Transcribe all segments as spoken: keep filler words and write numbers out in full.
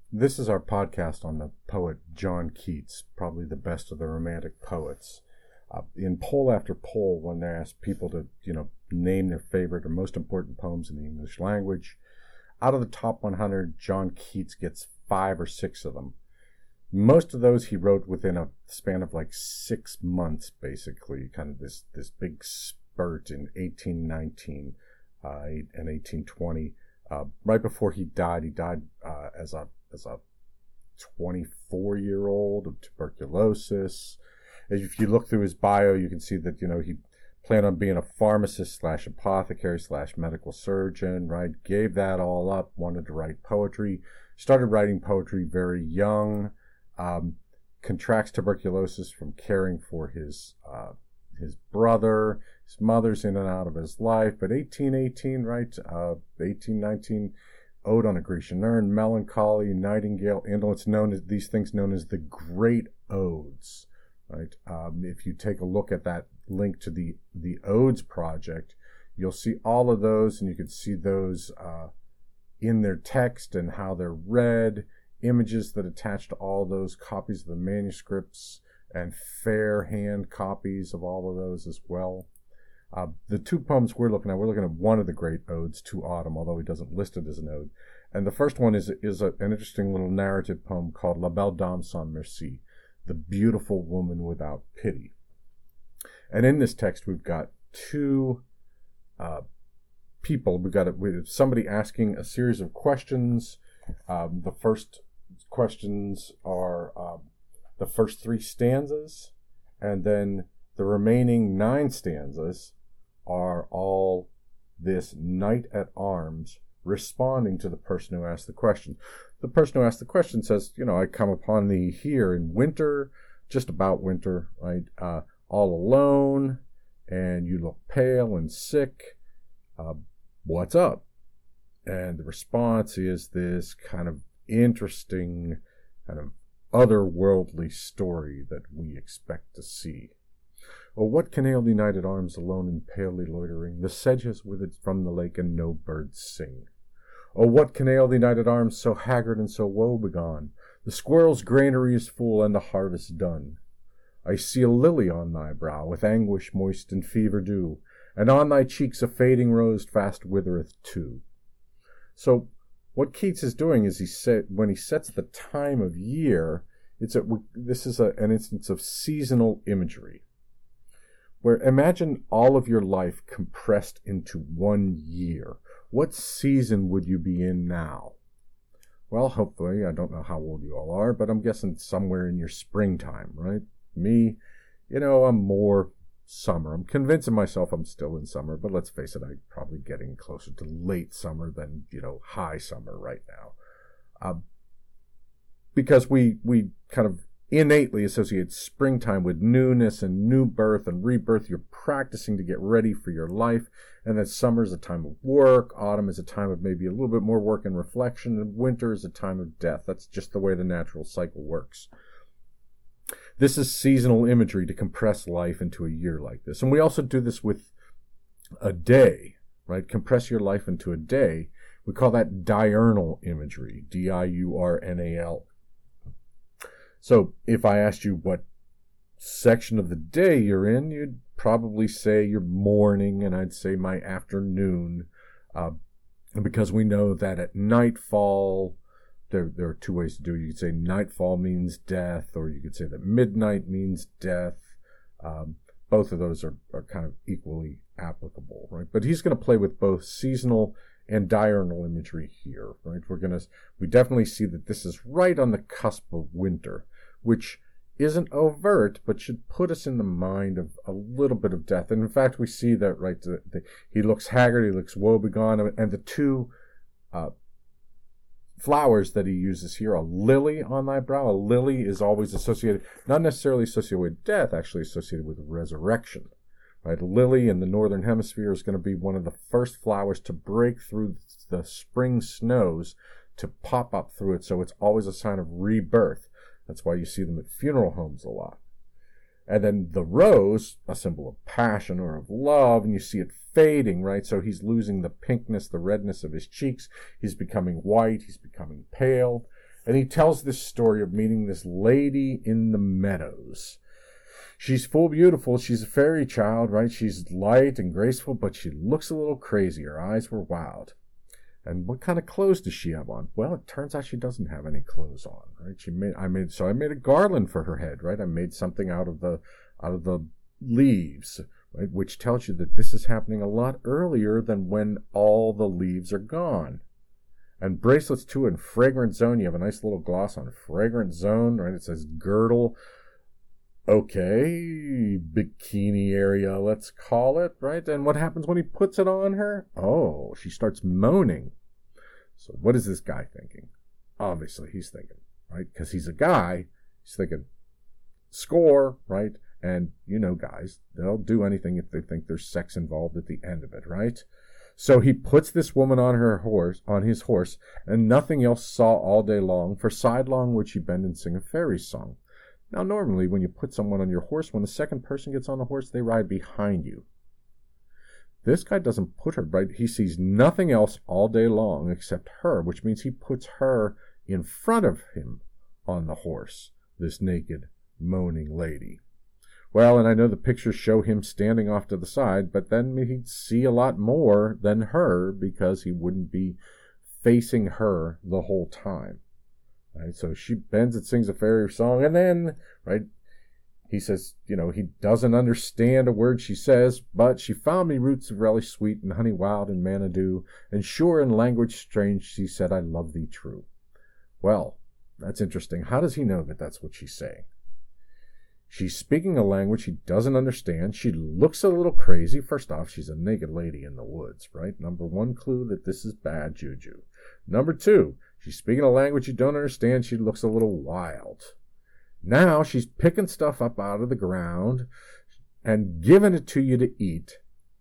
This is our podcast on the poet John Keats, probably the best of the Romantic poets. Uh, in poll after poll, when they asked people to, you know, name their favorite or most important poems in the English language, out of the top one hundred, John Keats gets five or six of them. Most of those he wrote within a span of like six months, basically, kind of this, this big spurt in eighteen nineteen uh, and eighteen twenty. Uh, right before he died, he died uh, as a as a twenty-four-year-old of tuberculosis. If you look through his bio, you can see that, you know, he planned on being a pharmacist slash apothecary slash medical surgeon, right? Gave that all up, wanted to write poetry, started writing poetry very young, um, contracts tuberculosis from caring for his uh, his brother. His mother's in and out of his life, but eighteen eighteen, right? Uh, eighteen nineteen, Ode on a Grecian Urn, Melancholy, Nightingale, Indolence, known as these things known as the Great Odes, right? Um, if you take a look at that link to the the Odes project, you'll see all of those, and you can see those uh, in their text and how they're read, images that attach to all those, copies of the manuscripts, and fair hand copies of all of those as well. Uh, the two poems we're looking at, we're looking at one of the great odes to autumn, although he doesn't list it as an ode. And the first one is is a, an interesting little narrative poem called La Belle Dame Sans Merci, the beautiful woman without pity. And in this text, we've got two uh, people. We've got a, we have somebody asking a series of questions. Um, the first questions are uh, the first three stanzas, and then the remaining nine stanzas are all this knight at arms responding to the person who asked the question. The person who asked the question says, you know, I come upon thee here in winter, just about winter, right? Uh, all alone, and you look pale and sick. Uh, what's up? And the response is this kind of interesting, kind of otherworldly story that we expect to see. Oh, what can ail thee, knight at arms, alone and palely loitering? The sedge has withered from the lake, and no birds sing. Oh, what can ail thee, knight at arms, so haggard and so woe-begone? The squirrel's granary is full, and the harvest done. I see a lily on thy brow, with anguish moist in fever dew, and on thy cheeks a fading rose fast withereth too. So what Keats is doing is he set, when he sets the time of year, it's a, this is a, an instance of seasonal imagery, where imagine all of your life compressed into one year. What season would you be in now? Well, hopefully, I don't know how old you all are, but I'm guessing somewhere in your springtime, right? Me, you know, I'm more summer. I'm convincing myself I'm still in summer, but let's face it, I'm probably getting closer to late summer than, you know, high summer right now. Uh, because we, we kind of innately associate springtime with newness and new birth and rebirth. You're practicing to get ready for your life. And then summer is a time of work. Autumn is a time of maybe a little bit more work and reflection. And winter is a time of death. That's just the way the natural cycle works. This is seasonal imagery to compress life into a year like this. And we also do this with a day, right? Compress your life into a day. We call that diurnal imagery, D I U R N A L. So if I asked you what section of the day you're in, you'd probably say your morning, and I'd say my afternoon. Uh, and because we know that at nightfall, there, there are two ways to do it. You could say nightfall means death, or you could say that midnight means death. Um, both of those are, are kind of equally applicable, right? But he's going to play with both seasonal and diurnal imagery here, right? We're going to, we definitely see that this is right on the cusp of winter, which isn't overt, but should put us in the mind of a little bit of death. And in fact, we see that, right, the, the, he looks haggard, he looks woebegone, and the two uh, flowers that he uses here, a lily on thy brow. A lily is always associated, not necessarily associated with death, actually associated with resurrection. Right? Lily in the northern hemisphere is going to be one of the first flowers to break through the spring snows, to pop up through it, so it's always a sign of rebirth. That's why you see them at funeral homes a lot. And then the rose, a symbol of passion or of love, and you see it fading, right? So he's losing the pinkness, the redness of his cheeks. He's becoming white. He's becoming pale. And he tells this story of meeting this lady in the meadows. She's full beautiful. She's a fairy child, right? She's light and graceful, but she looks a little crazy. Her eyes were wild. And what kind of clothes does she have on? Well, it turns out she doesn't have any clothes on, right? She made, I made, so I made a garland for her head, right? I made something out of the, out of the leaves, right? Which tells you that this is happening a lot earlier than when all the leaves are gone. And bracelets too, in Fragrant Zone, you have a nice little gloss on Fragrant Zone, right? It says girdle. Okay, bikini area, let's call it, right? And what happens when he puts it on her? Oh, she starts moaning. So what is this guy thinking? Obviously, he's thinking, right? Because he's a guy, he's thinking, score, right? And you know guys, they'll do anything if they think there's sex involved at the end of it, right? So he puts this woman on her horse, on his horse, and nothing else saw all day long, for sidelong would she bend and sing a fairy song. Now, normally, when you put someone on your horse, when the second person gets on the horse, they ride behind you. This guy doesn't put her right. He sees nothing else all day long except her, which means he puts her in front of him on the horse, this naked, moaning lady. Well, and I know the pictures show him standing off to the side, but then he'd see a lot more than her because he wouldn't be facing her the whole time. Right, so she bends and sings a fairy song, and then, right, he says, you know, he doesn't understand a word she says, but she found me roots of relish sweet and honey wild and manna dew, and sure in language strange she said, I love thee true. Well, that's interesting. How does he know that that's what she's saying? She's speaking a language he doesn't understand. She looks a little crazy. First off, she's a naked lady in the woods, right? Number one clue that this is bad juju. Number two, she's speaking a language you don't understand. She looks a little wild. Now she's picking stuff up out of the ground and giving it to you to eat.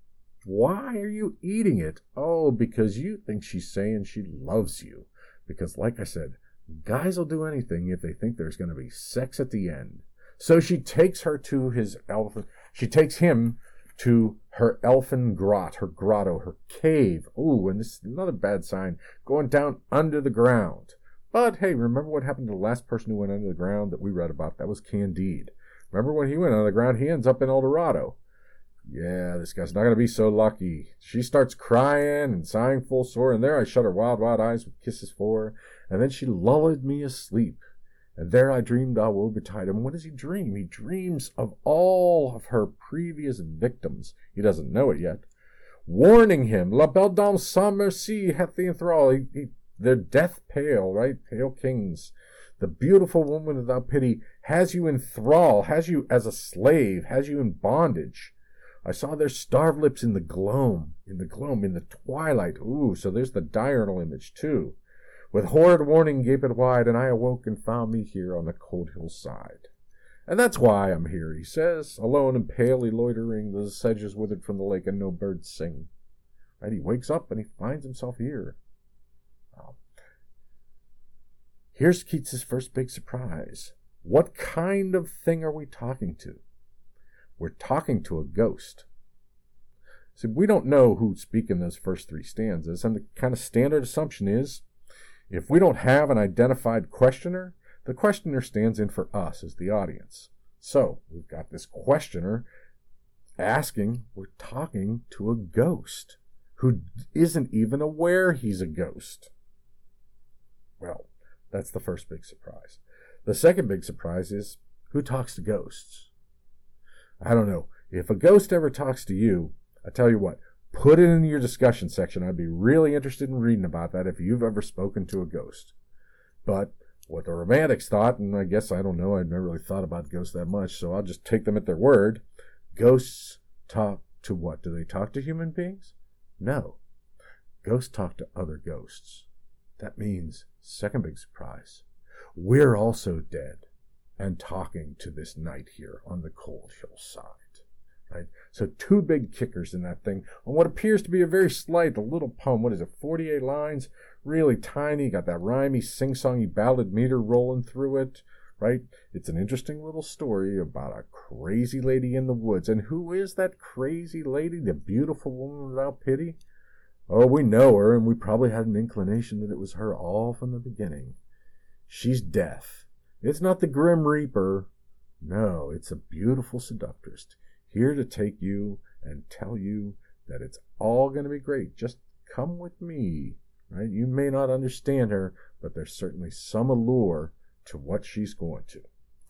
Why are you eating it? Oh, because you think she's saying she loves you. Because like I said, guys will do anything if they think there's going to be sex at the end. So she takes her to his elfin, she takes him to her elfin grot, her grotto, her cave. Ooh, and this is another bad sign, going down under the ground. But hey, remember what happened to the last person who went under the ground that we read about? That was Candide. Remember when he went under the ground, he ends up in El Dorado. Yeah, this guy's not going to be so lucky. She starts crying and sighing full sore, and there I shut her wild, wild eyes with kisses for her, and then she lulled me asleep. And there I dreamed ah woe betide him. What does he dream? He dreams of all of her previous victims. He doesn't know it yet. Warning him, La Belle Dame sans merci hath thee in thrall. He, he, they're death pale, right? Pale kings. The beautiful woman without pity has you in thrall, has you as a slave, has you in bondage. I saw their starved lips in the gloam, in the gloam, in the twilight. Ooh, so there's the diurnal image too. With horrid warning gaped wide, and I awoke and found me here on the cold hillside. And that's why I'm here, he says, alone and palely loitering, the sedges withered from the lake, and no birds sing. Right? He wakes up and he finds himself here. Wow. Here's Keats's first big surprise. What kind of thing are we talking to? We're talking to a ghost. See, we don't know who's speaking those first three stanzas, and the kind of standard assumption is, if we don't have an identified questioner, the questioner stands in for us as the audience. So we've got this questioner asking, we're talking to a ghost who isn't even aware he's a ghost. Well, that's the first big surprise. The second big surprise is, who talks to ghosts? I don't know. If a ghost ever talks to you, I tell you what, put it in your discussion section. I'd be really interested in reading about that if you've ever spoken to a ghost. But what the romantics thought, and I guess I don't know, I've never really thought about ghosts that much, so I'll just take them at their word. Ghosts talk to what? Do they talk to human beings? No. Ghosts talk to other ghosts. That means, second big surprise, we're also dead and talking to this night here on the cold hillside. Right? So two big kickers in that thing on what appears to be a very slight, a little poem. What is it, forty-eight lines? Really tiny, got that rhymey, sing-songy ballad meter rolling through it, right? It's an interesting little story about a crazy lady in the woods. And who is that crazy lady, the beautiful woman without pity? Oh, we know her, and we probably had an inclination that it was her all from the beginning. She's death. It's not the Grim Reaper. No, it's a beautiful seductress, here to take you and tell you that it's all going to be great. Just come with me, right? You may not understand her, but there's certainly some allure to what she's going to.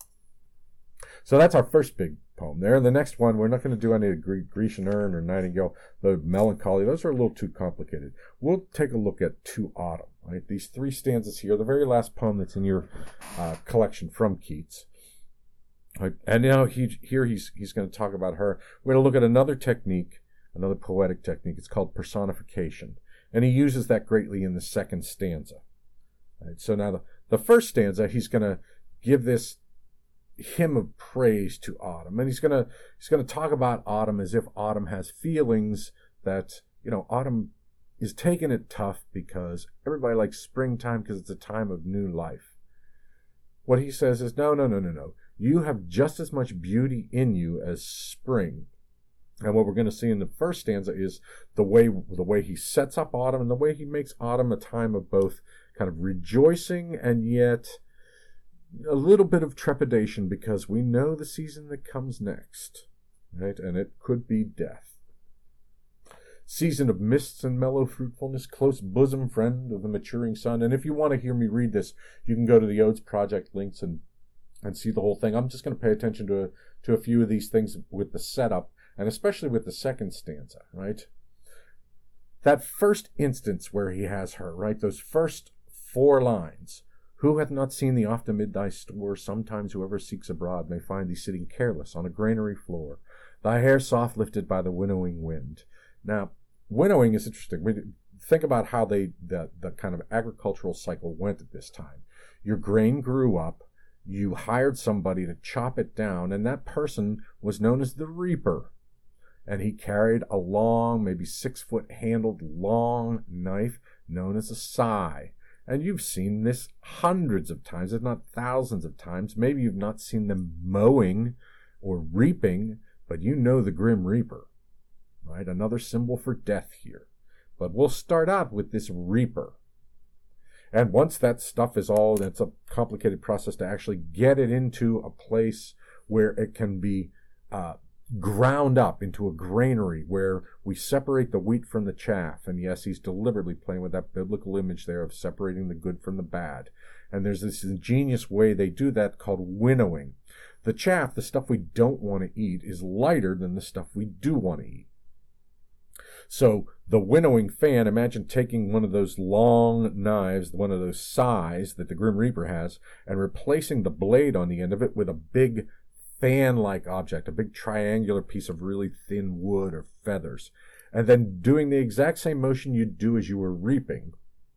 So that's our first big poem there. And the next one, we're not going to do any of Gre- Grecian Urn or Nightingale, the Melancholy. Those are a little too complicated. We'll take a look at To Autumn, right? These three stanzas here, the very last poem that's in your uh, collection from Keats. Right? And now he, here he's he's going to talk about her. We're going to look at another technique, another poetic technique. It's called personification. And he uses that greatly in the second stanza. Right? So now the, the first stanza, he's going to give this hymn of praise to autumn, and he's gonna he's gonna talk about autumn as if autumn has feelings, that, you know, autumn is taking it tough because everybody likes springtime because it's a time of new life. What he says is, no, no, no, no, no. You have just as much beauty in you as spring. And what we're going to see in the first stanza is the way the way he sets up autumn and the way he makes autumn a time of both kind of rejoicing and yet a little bit of trepidation, because we know the season that comes next, right? And it could be death. Season of mists and mellow fruitfulness, close bosom friend of the maturing sun. And if you want to hear me read this, you can go to the Odes Project links and, and see the whole thing. I'm just going to pay attention to a, to a few of these things with the setup, and especially with the second stanza, right? That first instance where he has her, right? Those first four lines. Who hath not seen thee oft amid thy store? Sometimes whoever seeks abroad may find thee sitting careless on a granary floor, thy hair soft lifted by the winnowing wind. Now, winnowing is interesting. We think about how they the, the kind of agricultural cycle went at this time. Your grain grew up, you hired somebody to chop it down, and that person was known as the reaper. And he carried a long, maybe six-foot handled long knife known as a scythe. And you've seen this hundreds of times, if not thousands of times. Maybe you've not seen them mowing or reaping, but you know the Grim Reaper, right? Another symbol for death here. But we'll start out with this reaper. And once that stuff is all, it's a complicated process to actually get it into a place where it can be uh, ground up into a granary where we separate the wheat from the chaff. And yes, he's deliberately playing with that biblical image there of separating the good from the bad. And there's this ingenious way they do that called winnowing. The chaff, the stuff we don't want to eat, is lighter than the stuff we do want to eat. So the winnowing fan, imagine taking one of those long knives, one of those scythes that the Grim Reaper has, and replacing the blade on the end of it with a big fan-like object, a big triangular piece of really thin wood or feathers, and then doing the exact same motion you'd do as you were reaping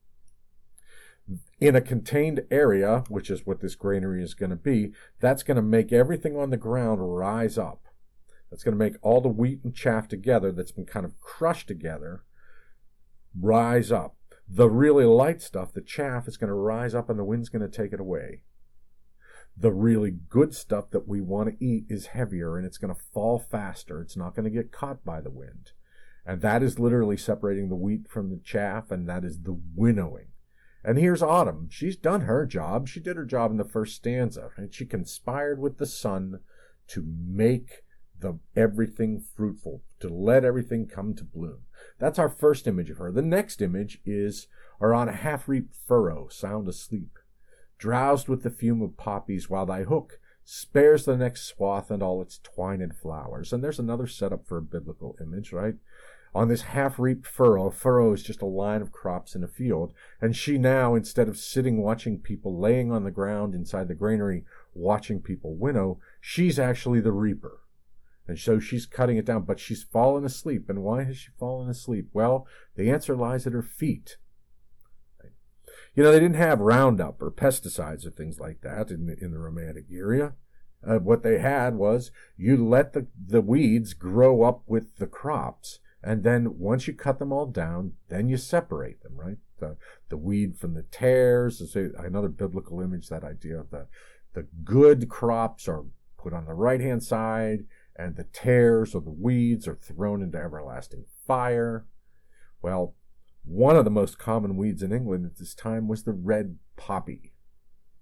in a contained area, which is what this granary is going to be. That's going to make everything on the ground rise up. That's going to make all the wheat and chaff together that's been kind of crushed together rise up. The really light stuff, the chaff, is going to rise up and the wind's going to take it away. The really good stuff that we want to eat is heavier and it's going to fall faster. It's not going to get caught by the wind. And that is literally separating the wheat from the chaff, and that is the winnowing. And here's Autumn. She's done her job. She did her job in the first stanza, and she conspired with the sun to make the everything fruitful, to let everything come to bloom. That's our first image of her. The next image is her on a half-reaped furrow, sound asleep, drowsed with the fume of poppies, while thy hook spares the next swath and all its twined flowers. And there's another setup for a biblical image, right? On this half-reaped furrow, a furrow is just a line of crops in a field, and she now, instead of sitting watching people laying on the ground inside the granary, watching people winnow, she's actually the reaper. And so she's cutting it down, but she's fallen asleep. And why has she fallen asleep? Well, the answer lies at her feet. You know, they didn't have Roundup or pesticides or things like that in the, in the Romantic era. Uh, what they had was you let the, the weeds grow up with the crops, and then once you cut them all down, then you separate them, right? The, the weed from the tares is another biblical image, that idea of the, the good crops are put on the right-hand side, and the tares or the weeds are thrown into everlasting fire. Well, one of the most common weeds in England at this time was the red poppy.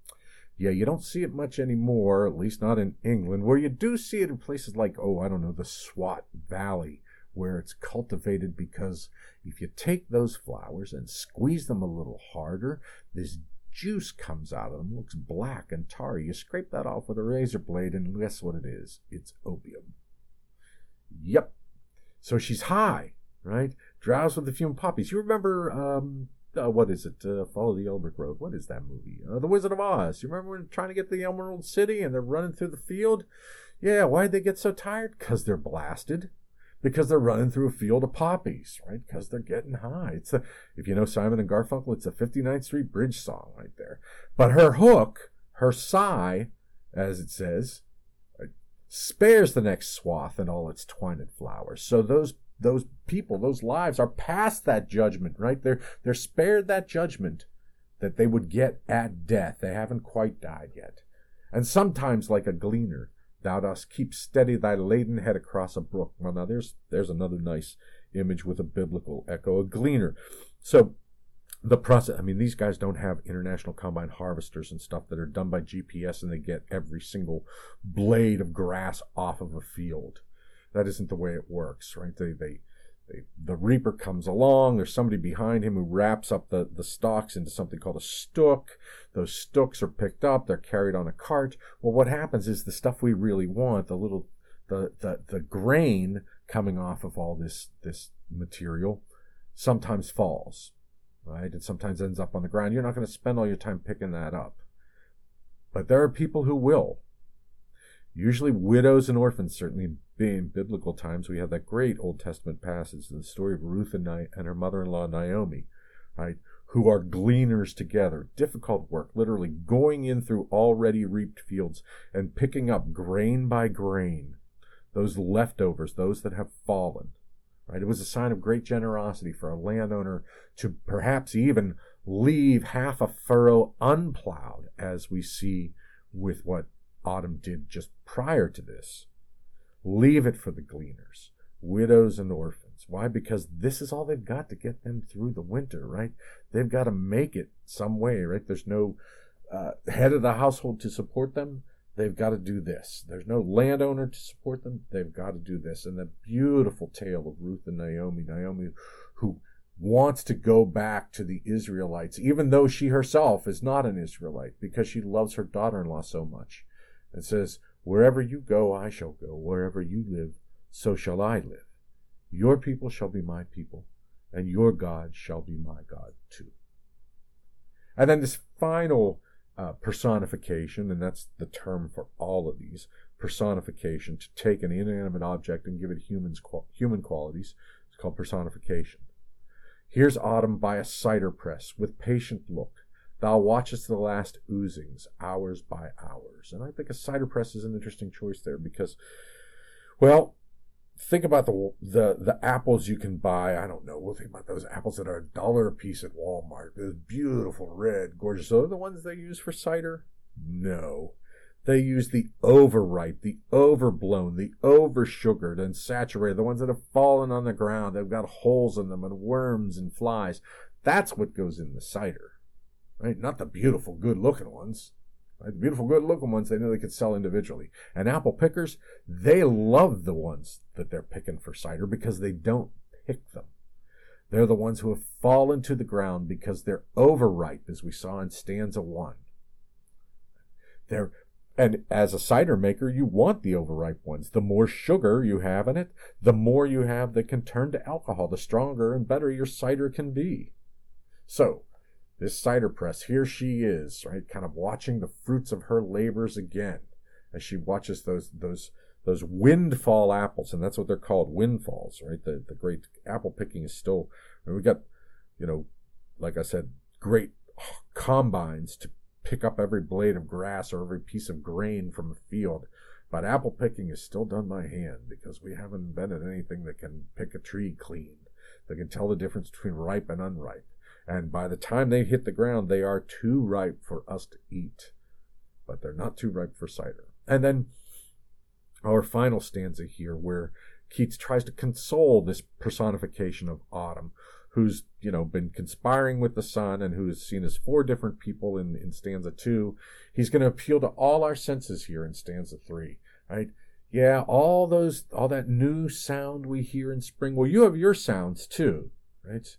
Yeah, you don't see it much anymore, at least not in England. Where you do see it in places like, oh, I don't know, the Swat Valley, where it's cultivated because if you take those flowers and squeeze them a little harder, this juice comes out of them, looks black and tarry. You scrape that off with a razor blade, and guess what it is? It's opium. Yep. So she's high, right? Drowsed with the fume poppies. You remember, um, uh, what is it? Uh, Follow the Eldrick Road. What is that movie? Uh, the Wizard of Oz. You remember when they're trying to get to the Emerald City and they're running through the field? Yeah, why'd they get so tired? Because they're blasted. Because they're running through a field of poppies, right? Because they're getting high. It's a, if you know Simon and Garfunkel, it's a fifty-ninth Street Bridge song right there. But her hook, her sigh, as it says, spares the next swath and all its twined flowers. So those those people, those lives are past that judgment, right? They're they're spared that judgment that they would get at death. They haven't quite died yet. And sometimes, like a gleaner, thou dost keep steady thy laden head across a brook. Well, now there's there's another nice image with a biblical echo, a gleaner. So the process, I mean, these guys don't have international combine harvesters and stuff that are done by G P S and they get every single blade of grass off of a field. That isn't the way it works, right? They, they, they, the reaper comes along, there's somebody behind him who wraps up the, the stalks into something called a stook. Those stooks are picked up, they're carried on a cart. Well, what happens is the stuff we really want, the little, the, the, the grain coming off of all this, this material sometimes falls. Right? It sometimes ends up on the ground. You're not going to spend all your time picking that up. But there are people who will. Usually widows and orphans, certainly in biblical times. We have that great Old Testament passage, the story of Ruth and, Ni- and her mother-in-law Naomi, right? Who are gleaners together. Difficult work, literally going in through already reaped fields and picking up grain by grain, those leftovers, those that have fallen. Right? It was a sign of great generosity for a landowner to perhaps even leave half a furrow unplowed, as we see with what Autumn did just prior to this. Leave it for the gleaners, widows and orphans. Why? Because this is all they've got to get them through the winter, right? They've got to make it some way, right? There's no uh, head of the household to support them. They've got to do this. There's no landowner to support them. They've got to do this. And the beautiful tale of Ruth and Naomi, Naomi who wants to go back to the Israelites, even though she herself is not an Israelite, because she loves her daughter-in-law so much. And says, wherever you go, I shall go. Wherever you live, so shall I live. Your people shall be my people, and your God shall be my God too. And then this final Uh, personification, and that's the term for all of these, personification, to take an inanimate object and give it humans, human qualities. It's called personification. Here's Autumn by a cider press with patient look. Thou watchest the last oozings, hours by hours. And I think a cider press is an interesting choice there because, well, think about the the the apples you can buy. I don't know. We'll think about those apples that are a dollar a piece at Walmart. Those beautiful, red, gorgeous. Are the ones they use for cider? No. They use the overripe, the overblown, the oversugared and saturated, the ones that have fallen on the ground. They've got holes in them and worms and flies. That's what goes in the cider, right? Not the beautiful, good-looking ones. Right? The beautiful, good-looking ones, they know they could sell individually. And apple pickers, they love the ones that they're picking for cider because they don't pick them. They're the ones who have fallen to the ground because they're overripe, as we saw in stanza one. They're, and as a cider maker, you want the overripe ones. The more sugar you have in it, the more you have that can turn to alcohol, the stronger and better your cider can be. So, this cider press, here she is, right, kind of watching the fruits of her labors again as she watches those those those windfall apples, and that's what they're called, windfalls, right? The the great apple picking is still, I mean, we got, you know, like I said, great combines to pick up every blade of grass or every piece of grain from a field, but apple picking is still done by hand because we haven't invented anything that can pick a tree clean, that can tell the difference between ripe and unripe. And by the time they hit the ground, they are too ripe for us to eat. But they're not too ripe for cider. And then our final stanza here, where Keats tries to console this personification of autumn, who's, you know, been conspiring with the sun and who is seen as four different people in, in stanza two. He's going to appeal to all our senses here in stanza three, right? Yeah, all those, all that new sound we hear in spring. Well, you have your sounds too, right?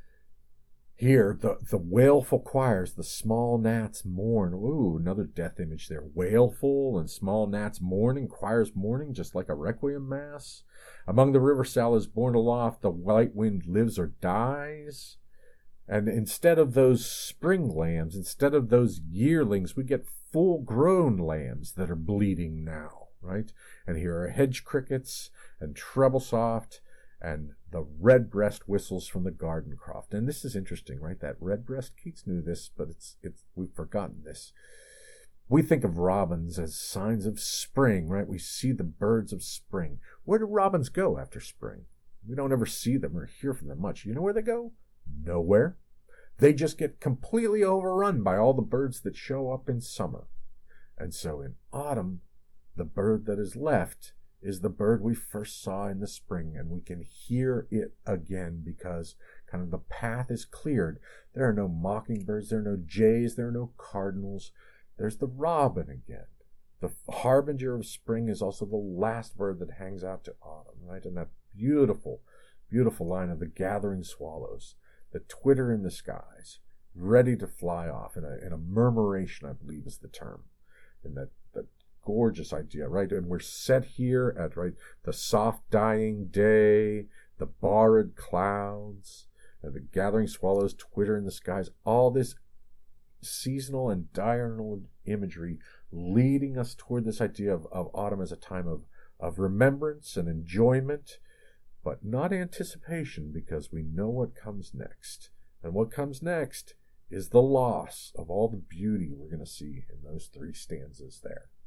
Here, the, the wailful choirs, the small gnats mourn. Ooh, another death image there. Wailful and small gnats mourning, choirs mourning, just like a requiem mass. Among the river sallows borne aloft, the white wind lives or dies. And instead of those spring lambs, instead of those yearlings, we get full-grown lambs that are bleeding now, right? And here are hedge crickets and treble soft and the redbreast whistles from the garden croft. And this is interesting, right? That redbreast, Keats knew this, but it's it's we've forgotten this. We think of robins as signs of spring, right? We see the birds of spring. Where do robins go after spring? We don't ever see them or hear from them much. You know where they go? Nowhere. They just get completely overrun by all the birds that show up in summer. And so in autumn, the bird that is left is the bird we first saw in the spring, and we can hear it again because kind of the path is cleared. There are no mockingbirds, there are no jays, there are no cardinals. There's the robin again. The harbinger of spring is also the last bird that hangs out to autumn, right? And that beautiful, beautiful line of the gathering swallows that twitter in the skies, ready to fly off in a, in a murmuration, I believe is the term, in that, that gorgeous idea, right? And we're set here at, right, the soft dying day, the barred clouds, and the gathering swallows twitter in the skies, all this seasonal and diurnal imagery leading us toward this idea of, of autumn as a time of, of remembrance and enjoyment, but not anticipation, because we know what comes next. And what comes next is the loss of all the beauty we're going to see in those three stanzas there.